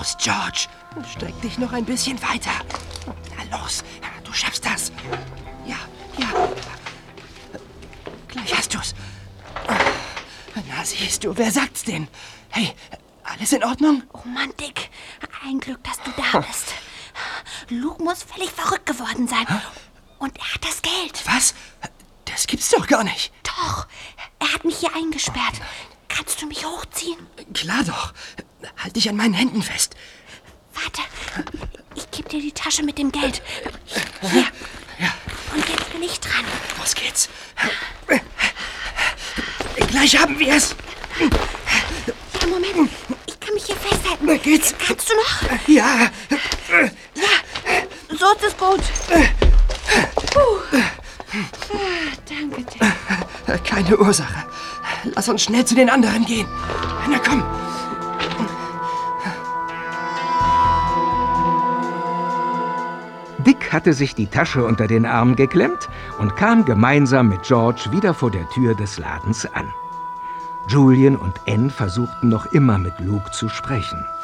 Los, George. Streck dich noch ein bisschen weiter. Na los, du schaffst das. Ja. Gleich hast du's. Na, siehst du, wer sagt's denn? Hey, alles in Ordnung? Oh Mann, Dick, ein Glück, dass du da bist. Luke muss völlig verrückt geworden sein. Und er hat das Geld. Was? Das gibt's doch gar nicht. Doch, er hat mich hier eingesperrt. Kannst du mich hochziehen? Klar doch. Halt dich an meinen Händen fest. Warte, ich gebe dir die Tasche mit dem Geld. Hier. Ja. Und jetzt bin ich dran. Los geht's. Gleich haben wir es. Ja, Moment. Ich kann mich hier festhalten. Na geht's. Kannst du noch? Ja. Ja, so ist es gut. Danke dir. Keine Ursache. Lass uns schnell zu den anderen gehen. Na komm. Dick hatte sich die Tasche unter den Arm geklemmt und kam gemeinsam mit George wieder vor der Tür des Ladens an. Julian und Anne versuchten noch immer mit Luke zu sprechen.